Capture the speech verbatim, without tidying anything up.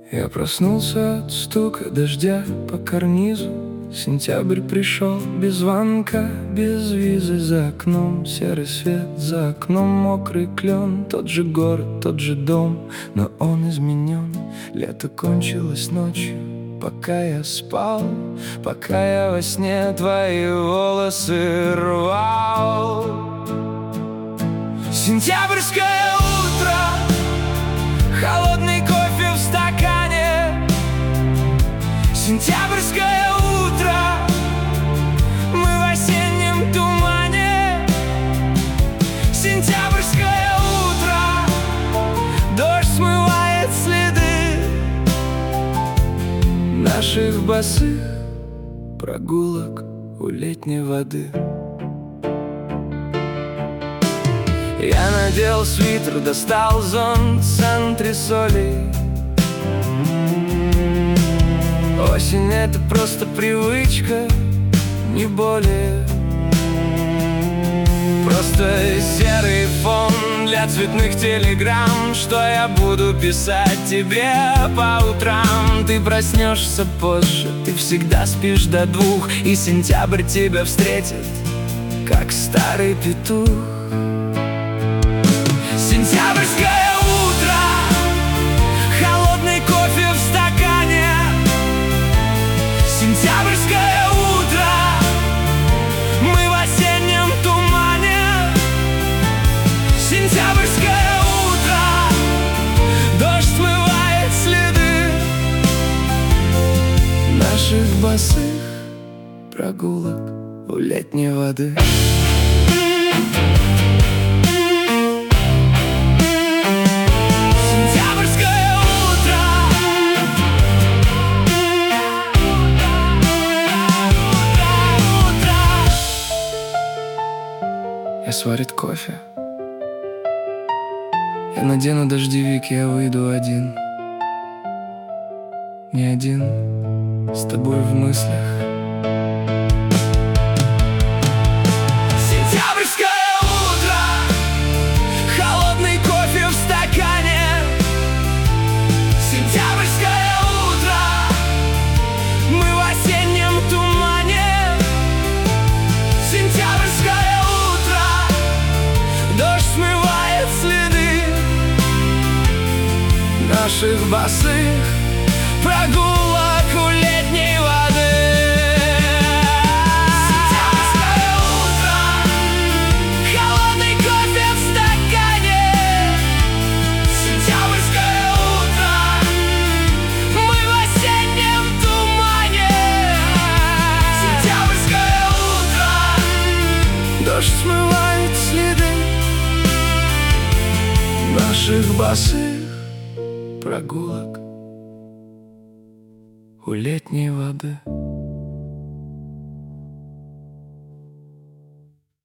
Я проснулся от стука дождя по карнизу. Сентябрь пришел без звонка, без визы. За окном серый свет, за окном мокрый клен. Тот же город, тот же дом, но он изменен. Лето кончилось ночью, пока я спал, пока я во сне твои волосы рвал. Сентябрьское утро, холодный кофе в стакане. Сентябрьское утро, мы в осеннем тумане. Сентябрьское утро, дождь смывает следы наших босых прогулок у летней воды. Я надел свитер, достал зонт с антресолей. Осень — это просто привычка, не более. Просто серый фон для цветных телеграмм, что я буду писать тебе по утрам. Ты проснешься позже, ты всегда спишь до двух, и сентябрь тебя встретит, как старый петух. Сентябрьское утро, холодный кофе в стакане. Сентябрьское утро, мы в осеннем тумане. Сентябрьское утро, дождь смывает следы наших босых прогулок у летней воды. Я сварит кофе, я надену дождевик, я выйду один. Не один, с тобой в мыслях. Сентябрьское утро, холодный кофе в стакане. Сентябрьское утро, мы в осеннем тумане. Сентябрьское утро, дождь смывает следы наших босых прогулок у летней воды. Сентябрьское утро, холодный кофе в стакане. Сентябрьское утро, мы в осеннем тумане. Сентябрьское утро, дождь смывает следы наших босых прогулок у летней воды.